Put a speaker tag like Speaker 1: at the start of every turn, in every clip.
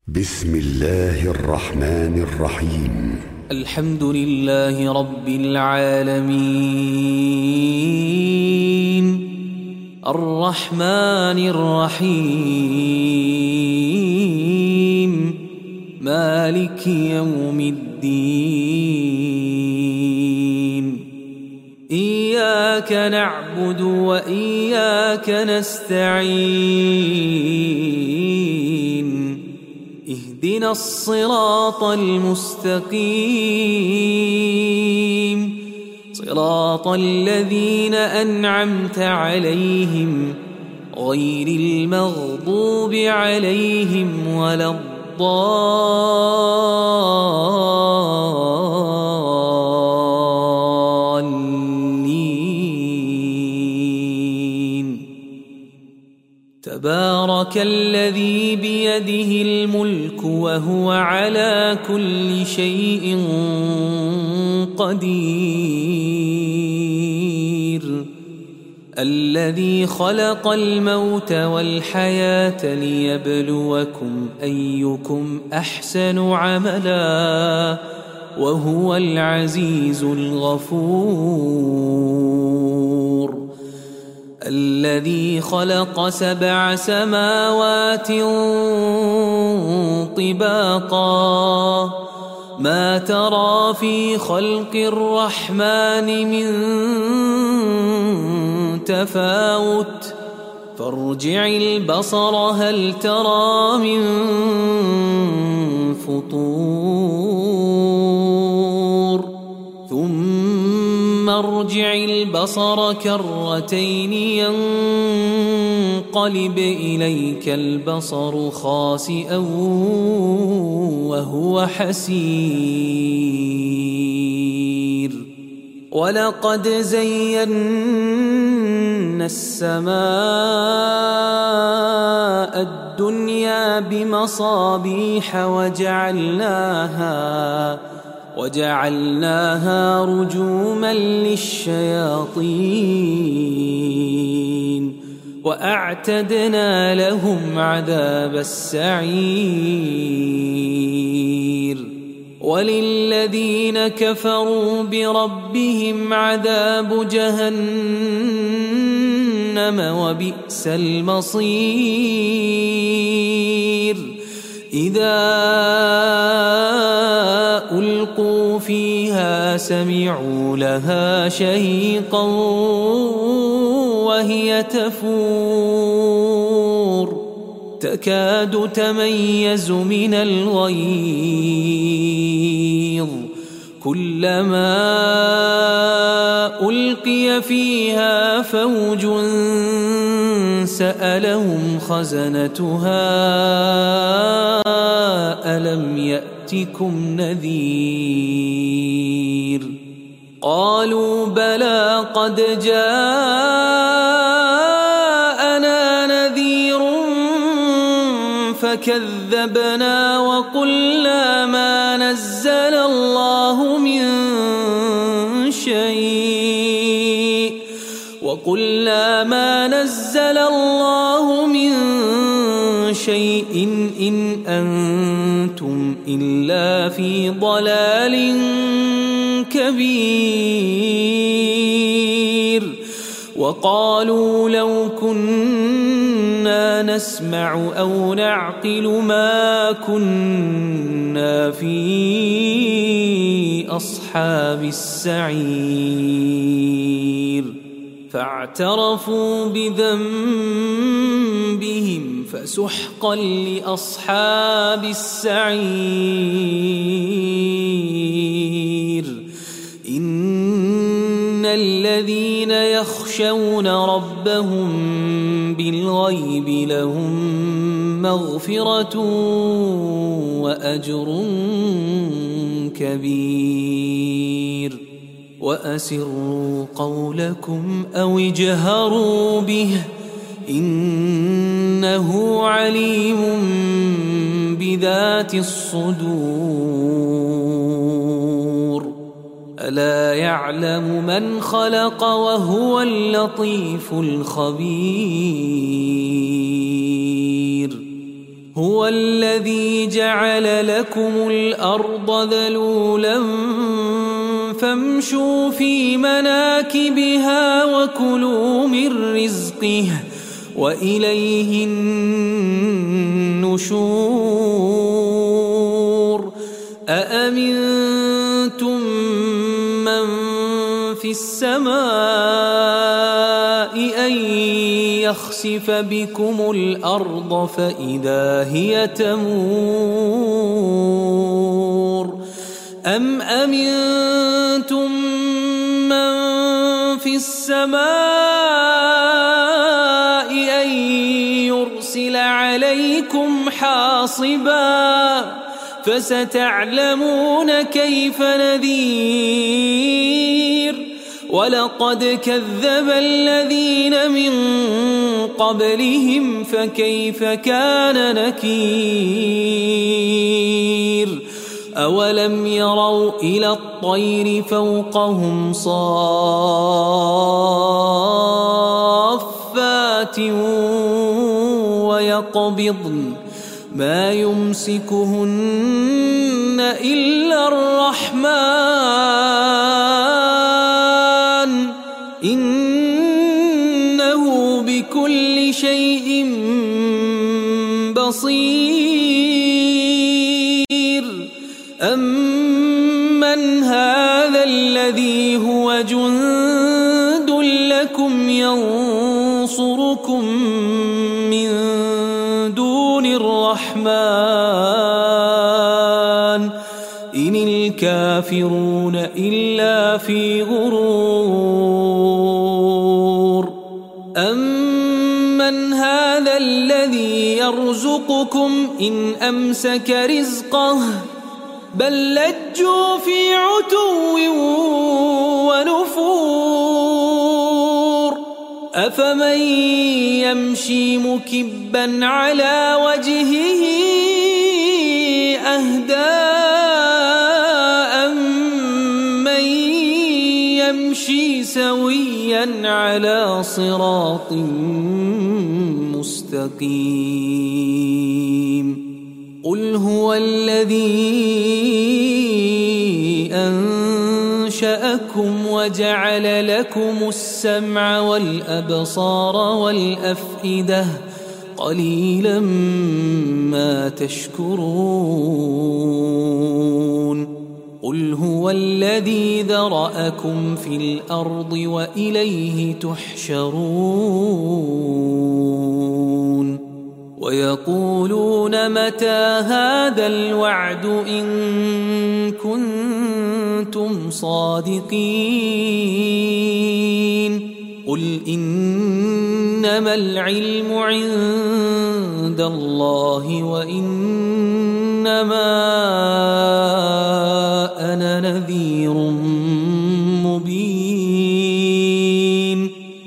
Speaker 1: بسم الله الرحمن الرحيم.
Speaker 2: الحمد لله رب العالمين الرحمن الرحيم مالك يوم الدين. إياك نعبد وإياك نستعين. اهدنا الصراط المستقيم صراط الذين أنعمت عليهم غير المغضوب عليهم ولا الضالين. تبارك الذي بيده الملك وهو على كل شيء قدير. الذي خلق الموت والحياة ليبلوكم أيكم أحسن عملا وهو العزيز الغفور. الذي خلق 7 سماوات طباقا ما ترى في خلق الرحمن من تفاوت فارجع البصر هل ترى من فطور ثم ارجع البصر كرتين ينقلب إليك البصر خاسئا وهو حسير. ولقد زينا السماء الدنيا بمصابيح وجعلناها رجوما للشياطين وأعتدنا لهم عذاب السعير. وللذين كفروا بربهم عذاب جهنم وبئس المصير. إذا ألقوا فيها سمعوا لها شهيقا وهي تفور تكاد تميز من الغيظ. كلما ألقي فيها فوج سألهم خزنتها ألم يأتكم نذير. قالوا بلى قد جاءنا نذير فكذبنا وقلنا ما نزل الله من شيء إن أنتم إلا في ضلال كبير. وقالوا لو كنا نسمع أو نعقل ما كنا في أصحاب السعير. فاعترفوا بذنبهم فسحقا لأصحاب السعير. إن الذين يخشون ربهم بالغيب لهم مغفرة وأجر كبير. وأسروا قولكم أو اجهروا به إنه عليم بذات الصدور. ألا يعلم من خلق وهو اللطيف الخبير. هو الذي جعل لكم الأرض ذلولا فامشوا في مناكبها وكلوا من رزقه وإليه النشور أأمنتم من في السماء أن يخسف بكم الأرض فإذا هي تمور أم أمنتم من في السماء أن يرسل عليكم حاصبا فستعلمون كيف نذير ولقد كذب الذين من قبلهم فكيف كان نكير أولم يروا إلى الطير فوقهم صافات ويقبضن ما يمسكهن إلا الرحمن إنه بكل شيء بصير أمن هذا الذي هو جند لكم ينصركم من دون الرحمن إن الكافرون إلا في غرور أمن هذا الذي يرزقكم إن أمسك رزقه بل لجوا في عتو ونفور أفمن يمشي مكبا على وجهه أهدى أمن يمشي سويا على صراط مستقيم قل هو الذي أنشأكم وجعل لكم السمع والأبصار والأفئدة قليلا ما تشكرون قل هو الذي ذرأكم في الأرض وإليه تحشرون ويقولون متى هذا الوعد إن كنتم صادقين قل إنما العلم عند الله وإنما أنا نذير مبين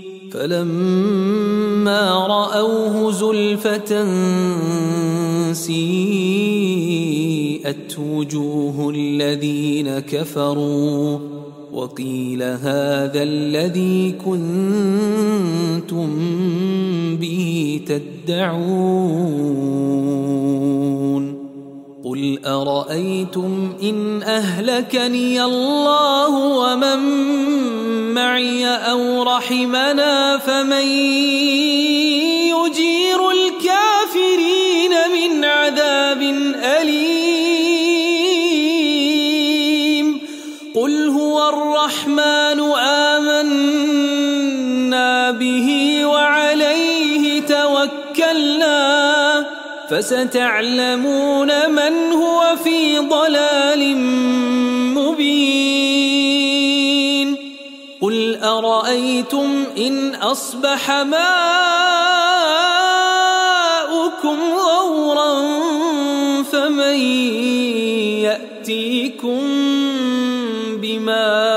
Speaker 2: فلما رأوه زلفة سيئت وجوه الذين كفروا وقيل هذا الذي كنتم به تدعون قل أرأيتم إن أهلكني الله ومن معي أو رحمنا فمن يجير الكافرين من عذاب أليم قل هو الرحمن آمنا به وعليه توكلنا فستعلمون من هو في ضلال مبين قل أرأيتم إن أصبح ماؤكم غورا فمن يأتيكم بماء